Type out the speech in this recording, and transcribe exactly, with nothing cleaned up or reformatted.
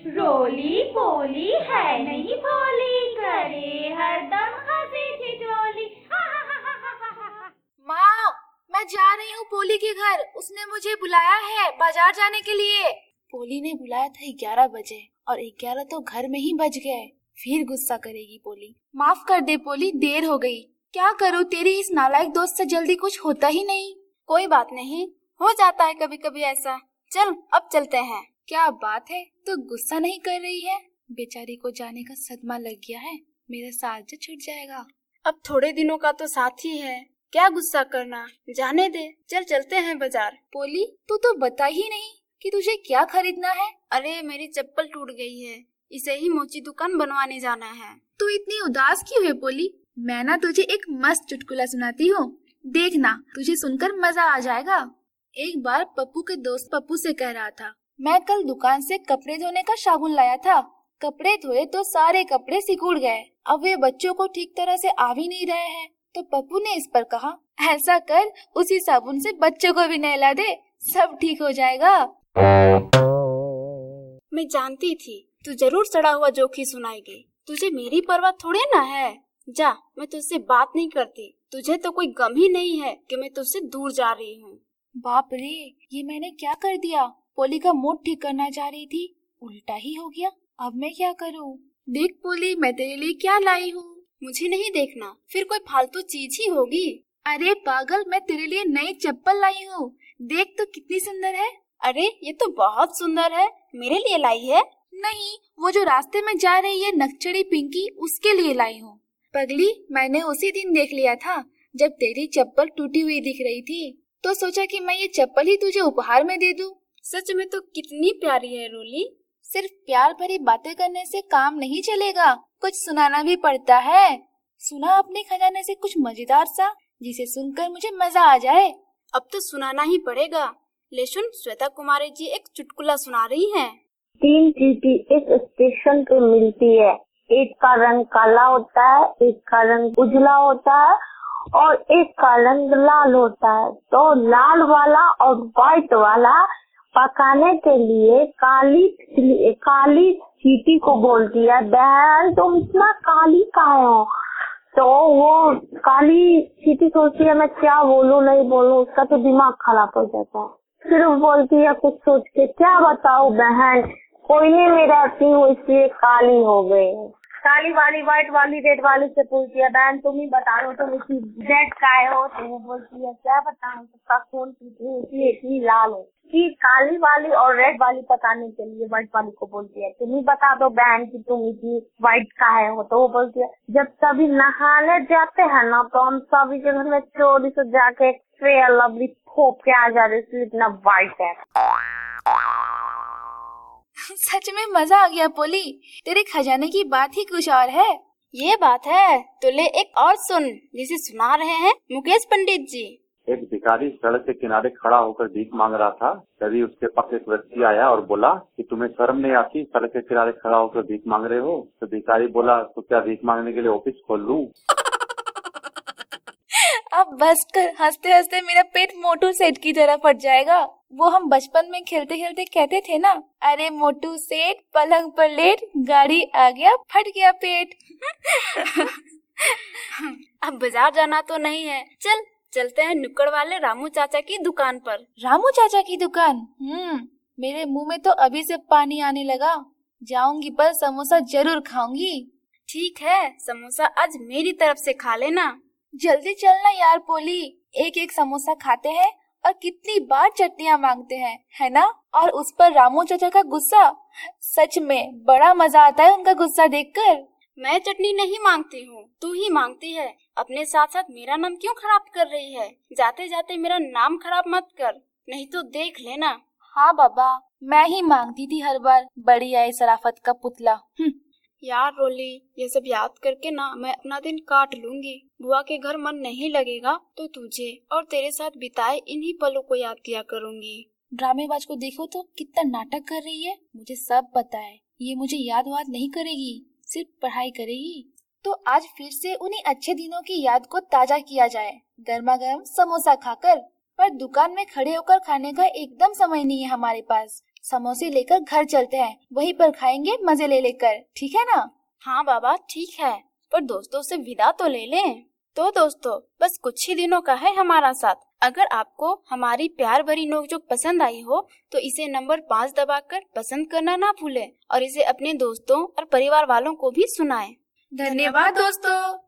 रोली पोली है नहीं भोली, करे हरदम हंसी ठिठोली। माँ, मैं जा रही हूँ पोली के घर। उसने मुझे बुलाया है बाजार जाने के लिए। पोली ने बुलाया था ग्यारह बजे और ग्यारह तो घर में ही बज गए। फिर गुस्सा करेगी पोली। माफ कर दे पोली, देर हो गई। क्या करूँ, तेरी इस नालायक दोस्त से जल्दी कुछ होता ही नहीं। कोई बात नहीं, हो जाता है कभी कभी ऐसा। चल अब चलते हैं। क्या बात है, तो गुस्सा नहीं कर रही है? बेचारी को जाने का सदमा लग गया है, मेरा साथ जो छूट जाएगा। अब थोड़े दिनों का तो साथ ही है, क्या गुस्सा करना, जाने दे। चल चलते हैं बाजार। पोली, तू तो बता ही नहीं कि तुझे क्या खरीदना है। अरे मेरी चप्पल टूट गई है, इसे ही मोची दुकान बनवाने जाना है। तू इतनी उदास क्यों है पोली? मैं ना तुझे एक मस्त चुटकुला सुनाती हूँ, देखना तुझे सुनकर मजा आ जाएगा। एक बार पप्पू के दोस्त पप्पू से कह रहा था, मैं कल दुकान से कपड़े धोने का साबुन लाया था। कपड़े धोए तो सारे कपड़े सिकुड़ गए। अब वे बच्चों को ठीक तरह से आ भी नहीं रहे हैं। तो पप्पू ने इस पर कहा, ऐसा कर उसी साबुन से बच्चों को भी नहला दे, सब ठीक हो जाएगा। मैं जानती थी तू जरूर सड़ा हुआ जोखी सुनाएगी। तुझे मेरी परवाह थोड़े ना है। जा, मैं तुझसे बात नहीं करती। तुझे तो कोई गम ही नहीं है कि मैं तुझसे दूर जा रही हूँ। बाप रे, ये मैंने क्या कर दिया? पोली का मूड ठीक करना चाह रही थी, उल्टा ही हो गया। अब मैं क्या करूँ? देख पोली, मैं तेरे लिए क्या लाई हूँ। मुझे नहीं देखना, फिर कोई फालतू चीज ही होगी। अरे पागल, मैं तेरे लिए नई चप्पल लाई हूँ, देख तो कितनी सुंदर है। अरे ये तो बहुत सुंदर है, मेरे लिए लाई है? नहीं, वो जो रास्ते में जा रही है नक्चड़ी पिंकी, उसके लिए लाई हूँ। पगली, मैंने उसी दिन देख लिया था जब तेरी चप्पल टूटी हुई दिख रही थी, तो सोचा कि मैं ये चप्पल ही तुझे उपहार में दे दूं। सच में तो कितनी प्यारी है रोली। सिर्फ प्यार भरी बातें करने से काम नहीं चलेगा, कुछ सुनाना भी पड़ता है। सुना अपने खजाने से कुछ मजेदार सा, जिसे सुनकर मुझे मजा आ जाए। अब तो सुनाना ही पड़ेगा। ले सुन, श्वेता कुमारी जी एक चुटकुला सुना रही हैं। तीन चींटी एक स्टेशन पे मिलती है। एक का रंग काला होता है, एक का रंग उजला होता है और एक का रंग लाल होता है। तो लाल वाला और व्हाइट वाला पकाने के लिए काली काली चींटी को बोलती है, बहन तुम इतना काली काहे हो? तो वो काली चींटी सोचती है मैं क्या बोलूं नहीं बोलूं, उसका तो दिमाग खराब हो जाता है। फिर वो बोलती है कुछ सोच के, क्या बताओ बहन, कोयले में रहती हूँ इसलिए काली हो गई। काली वाली व्हाइट वाली रेड वाली से पूछती है, बहन तुम ही बता दो तुम इतनी रेड काहे हो? तो वो बोलती है क्या बताऊं, सबका खून पीती हूँ इसलिए इतनी लाल हो। फिर काली वाली और रेड वाली पकाने के लिए व्हाइट वाली को बोलती है, तुम ही बता दो बहन कि तुम इतनी व्हाइट काहे हो? तो वो बोलती है, जब सभी नहाने जाते हैं ना तो हम सभी के घर में चोरी से जाके फेयर लवली थोप के आ जाते, इसलिए इतना व्हाइट है। सच में मजा आ गया पोली, तेरे खजाने की बात ही कुछ और है। ये बात है तो ले एक और सुन, जिसे सुना रहे हैं मुकेश पंडित जी। एक भिखारी सड़क के किनारे खड़ा होकर भीख मांग रहा था। तभी उसके पास एक व्यक्ति आया और बोला कि तुम्हें शर्म नहीं आती, सड़क के किनारे खड़ा होकर भीख मांग रहे हो? तो भिखारी बोला, तो क्या भीख मांगने के लिए ऑफिस खोल लूं? अब बस कर, हंसते हंसते मेरा पेट मोटू सेठ की तरह फट जाएगा। वो हम बचपन में खेलते खेलते कहते थे ना, अरे मोटू सेठ पलंग पर लेट, गाड़ी आ गया फट गया पेट। अब बाजार जाना तो नहीं है, चल चलते हैं नुक्कड़ वाले रामू चाचा की दुकान पर। रामू चाचा की दुकान? हम्म मेरे मुंह में तो अभी से पानी आने लगा। जाऊंगी पर समोसा जरूर खाऊंगी। ठीक है, समोसा आज मेरी तरफ से खा लेना। जल्दी चलना यार पोली, एक एक समोसा खाते हैं और कितनी बार चटनियाँ मांगते हैं, है ना? और उस पर रामू चाचा का गुस्सा, सच में बड़ा मजा आता है उनका गुस्सा देखकर। मैं चटनी नहीं मांगती हूँ, तू ही मांगती है। अपने साथ साथ मेरा नाम क्यों खराब कर रही है? जाते जाते मेरा नाम खराब मत कर, नहीं तो देख लेना। हाँ बाबा, मैं ही मांगती थी हर बार, बड़ी आई शराफत का पुतला। यार रोली, ये सब याद करके ना मैं अपना दिन काट लूंगी। बुआ के घर मन नहीं लगेगा तो तुझे और तेरे साथ बिताए इन्हीं पलों को याद किया करूंगी। ड्रामेबाज को देखो तो कितना नाटक कर रही है। मुझे सब पता है, ये मुझे याद वाद नहीं करेगी, सिर्फ पढ़ाई करेगी। तो आज फिर से उन्हीं अच्छे दिनों की याद को ताजा किया जाए, गर्मा गर्म समोसा खाकर। पर दुकान में खड़े होकर खाने का एकदम समय नहीं है हमारे पास। समोसे लेकर घर चलते हैं, वहीं पर खाएंगे मजे ले लेकर, ठीक है ना? हाँ बाबा ठीक है, पर दोस्तों से विदा तो ले लें। तो दोस्तों बस कुछ ही दिनों का है हमारा साथ। अगर आपको हमारी प्यार भरी नोकझोंक पसंद आई हो तो इसे नंबर पाँच दबाकर पसंद करना ना भूलें और इसे अपने दोस्तों और परिवार वालों को भी सुनाएं। धन्यवाद दोस्तों।